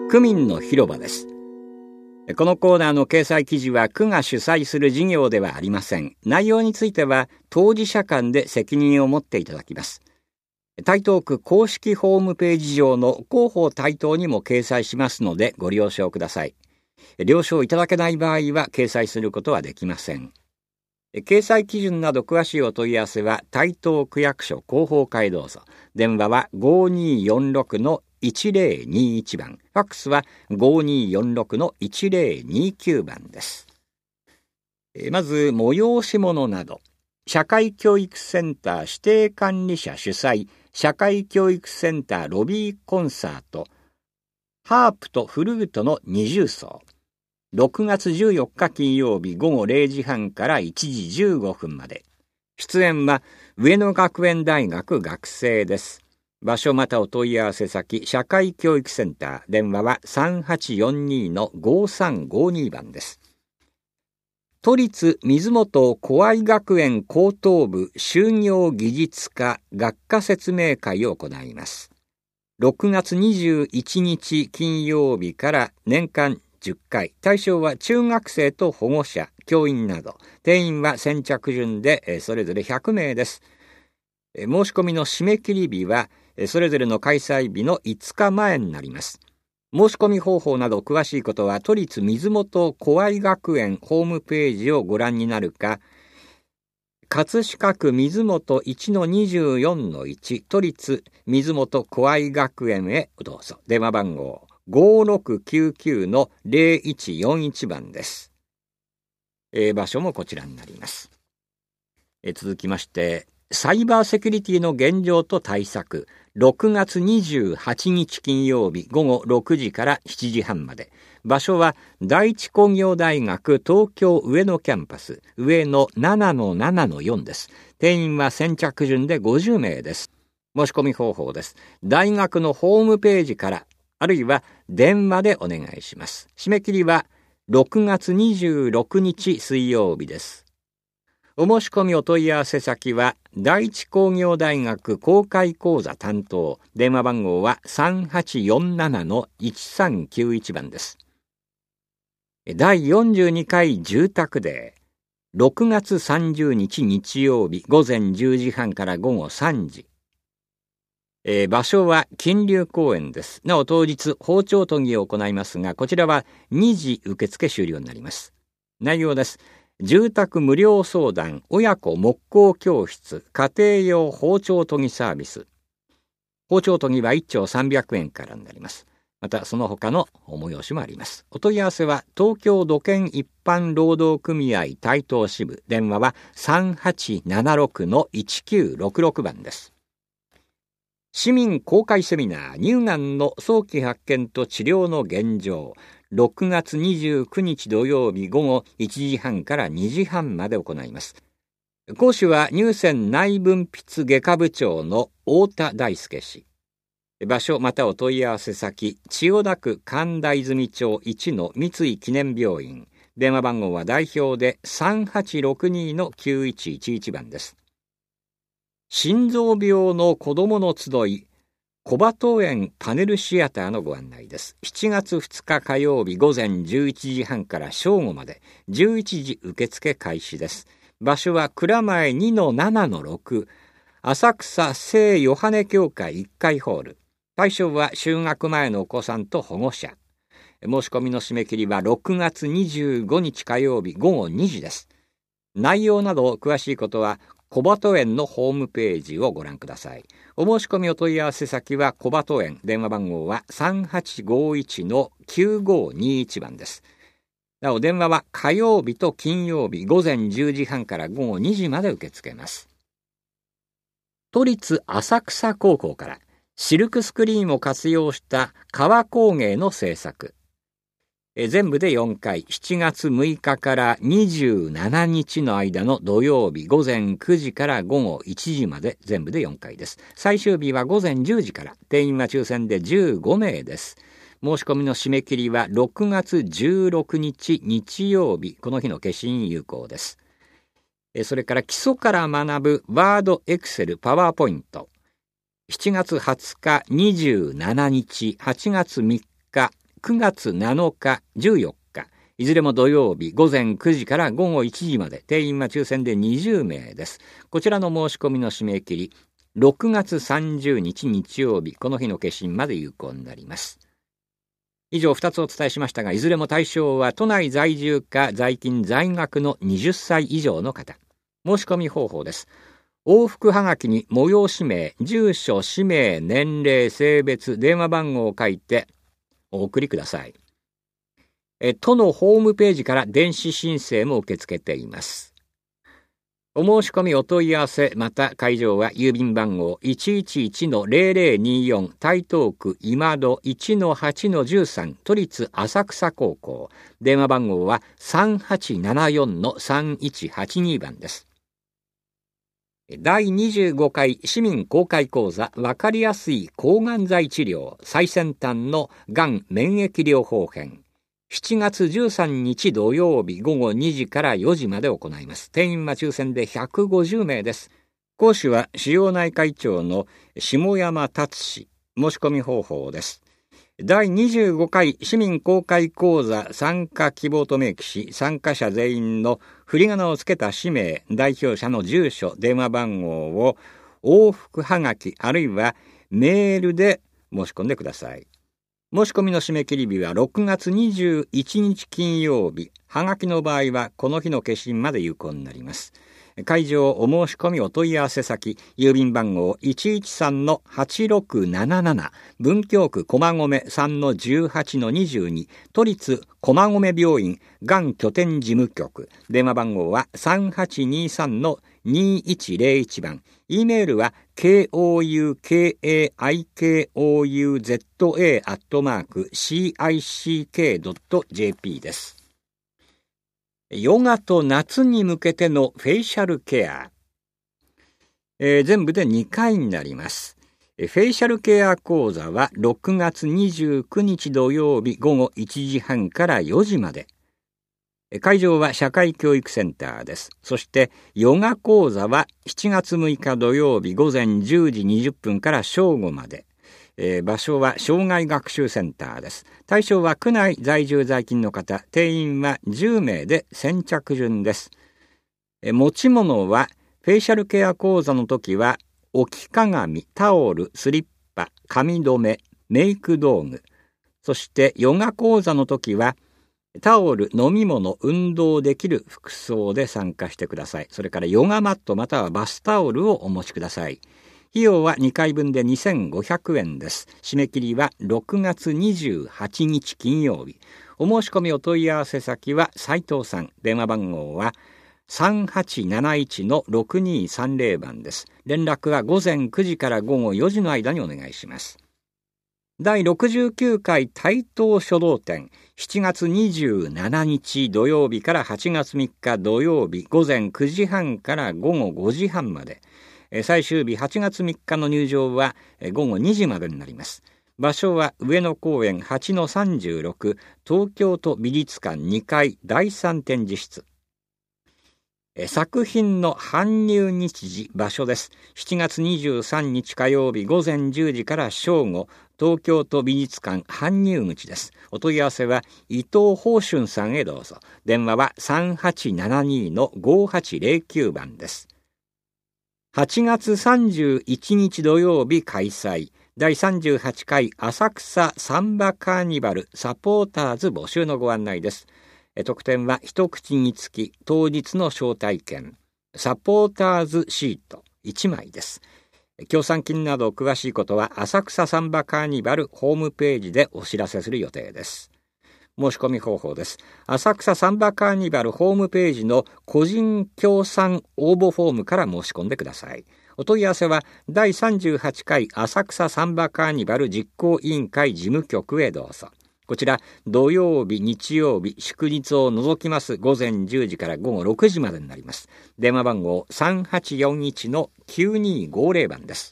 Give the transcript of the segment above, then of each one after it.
区民の広場です。このコーナーの掲載記事は区が主催する事業ではありません。内容については当事者間で責任を持っていただきます。台東区公式ホームページ上の広報台東にも掲載しますのでご了承ください。了承いただけない場合は掲載することはできません。掲載基準など詳しいお問い合わせは台東区役所広報課へどうぞ。電話は 5246-1021 番、ファックスは 5246-1029 番です。まず催し物など、社会教育センター指定管理者主催社会教育センターロビーコンサート、ハープとフルートの二重奏、6月14日金曜日午後0時半から1時15分まで。出演は上野学園大学学生です。場所またお問い合わせ先、社会教育センター、電話は 3842-5352 番です。都立水本小愛学園高等部就業技術科学科説明会を行います。6月21日金曜日から年間10回、対象は中学生と保護者、教員など、定員は先着順でそれぞれ100名です。申し込みの締め切り日はそれぞれの開催日の5日前になります。申し込み方法など詳しいことは都立水本小愛学園ホームページをご覧になるか、葛飾区水本 1-24-1 都立水本小愛学園へどうぞ。電話番号5699-0141 番です。場所もこちらになります。続きましてサイバーセキュリティの現状と対策、6月28日金曜日午後6時から7時半まで。場所は第一工業大学東京上野キャンパス、上野 7-7-4 です。定員は先着順で50名です。申し込み方法です。大学のホームページからあるいは電話でお願いします。締め切りは6月26日水曜日です。お申し込みお問い合わせ先は第一工業大学公開講座担当、電話番号は 3847-1391 番です。第42回住宅デー、6月30日日曜日午前10時半から午後3時。場所は金龍公園です。なお当日包丁研ぎを行いますが、こちらは2時受付終了になります。内容です。住宅無料相談、親子木工教室、家庭用包丁研ぎサービス。包丁研ぎは1丁300円からになります。またその他の催しもあります。お問い合わせは東京土建一般労働組合台東支部、電話は 3876-1966 番です。市民公開セミナー、乳がんの早期発見と治療の現状、6月29日土曜日午後1時半から2時半まで行います。講師は乳腺内分泌外科部長の太田大輔氏。場所またお問い合わせ先、千代田区神田泉町1の三井記念病院。電話番号は代表で 3862-9111 番です。心臓病の子どもの集い、小鳩園パネルシアターのご案内です。7月2日火曜日午前11時半から正午まで、11時受付開始です。場所は蔵前 2-7-6 浅草聖ヨハネ教会1階ホール。対象は就学前のお子さんと保護者。申し込みの締め切りは6月25日火曜日午後2時です。内容など詳しいことは小鳩園のホームページをご覧ください。お申し込みお問い合わせ先は小鳩園、電話番号は 3851-9521 番です。なお電話は火曜日と金曜日午前10時半から午後2時まで受け付けます。都立浅草高校からシルクスクリーンを活用した革工芸の制作。全部で4回、7月6日から27日の間の土曜日午前9時から午後1時まで全部で4回です。最終日は午前10時から、定員は抽選で15名です。申し込みの締め切りは6月16日日曜日、この日の消印有効です。それから基礎から学ぶワード、エクセル、パワーポイント。7月20日、27日、8月3日、 9月7日、14日、いずれも土曜日午前9時から午後1時まで、定員は抽選で20名です。こちらの申し込みの締め切り、6月30日日曜日、この日の消印まで有効になります。以上2つお伝えしましたが、いずれも対象は都内在住か在勤在学の20歳以上の方。申し込み方法です。往復はがきに催し名、住所、氏名、年齢、性別、電話番号を書いてお送りください。都のホームページから電子申請も受け付けています。お申し込みお問い合わせ、また会場は郵便番号 111-0024 台東区今戸 1-8-13 都立浅草高校。電話番号は 3874-3182 番です。第25回市民公開講座、わかりやすい抗がん剤治療最先端のがん免疫療法編、7月13日土曜日午後2時から4時まで行います。定員は抽選で150名です。講師は腫瘍内科医長の下山達氏。申し込み方法です。第25回市民公開講座参加希望と明記し、参加者全員の振り仮名をつけた氏名、代表者の住所、電話番号を往復はがきあるいはメールで申し込んでください。申し込みの締め切り日は6月21日金曜日。はがきの場合はこの日の消印まで有効になります。会場お申し込みお問い合わせ先、郵便番号 113-8677 文京区駒込 3-18-22 都立駒込病院がん拠点事務局。電話番号は 3823-2101 番。E メールは koukaikoza@cick.jp です。ヨガと夏に向けてのフェイシャルケア、全部で2回になります。フェイシャルケア講座は6月29日土曜日午後1時半から4時まで。会場は社会教育センターです。そしてヨガ講座は7月6日土曜日午前10時20分から正午まで。場所は障害学習センターです。対象は区内在住在勤の方、定員は10名で先着順です。持ち物はフェイシャルケア講座の時は置き鏡、タオル、スリッパ、髪留め、メイク道具。そしてヨガ講座の時はタオル、飲み物、運動できる服装で参加してください。それからヨガマットまたはバスタオルをお持ちください。費用は2回分で2500円です。締め切りは6月28日金曜日。お申し込みお問い合わせ先は斉藤さん。電話番号は 3871-6230 番です。連絡は午前9時から午後4時の間にお願いします。第69回台東書道展、7月27日土曜日から8月3日土曜日午前9時半から午後5時半まで。最終日8月3日の入場は午後2時までになります。場所は上野公園 8-36 東京都美術館2階第3展示室。作品の搬入日時、場所です。7月23日火曜日午前10時から正午、東京都美術館搬入口です。お問い合わせは伊藤宝春さんへどうぞ。電話は 3872-5809 番です。8月31日土曜日開催。第38回浅草サンバカーニバルサポーターズ募集のご案内です。特典は一口につき当日の招待券、サポーターズシート1枚です。協賛金など詳しいことは浅草サンバカーニバルホームページでお知らせする予定です。申し込み方法です。浅草サンバカーニバルホームページの個人協賛応募フォームから申し込んでください。お問い合わせは第38回浅草サンバカーニバル実行委員会事務局へどうぞ。こちら土曜日、日曜日、祝日を除きます午前10時から午後6時までになります。電話番号 3841-9250 番です。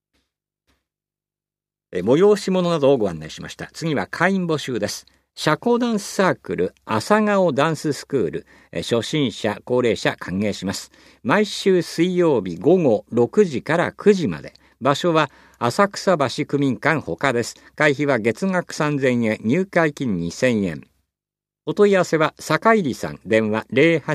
催し物などをご案内しました。次は会員募集です。社交ダンスサークル朝顔ダンススクール、初心者高齢者歓迎します。毎週水曜日午後6時から9時まで。 場所は浅草橋区民館ほかです。会費は月額3000円、入会金2000円。お問い合わせは坂入さん、電話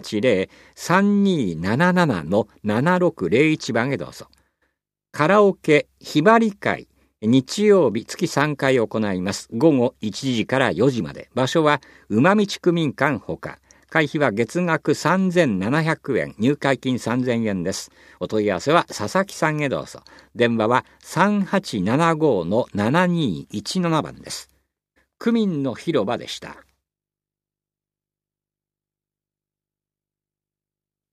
080-3277-7601 番へどうぞ。カラオケひばり会、日曜日月3回行います。午後1時から4時まで。場所は馬道区民館ほか。会費は月額3700円、入会金3000円です。お問い合わせは佐々木さんへどうぞ。電話は 3875-7217 番です。区民の広場でした。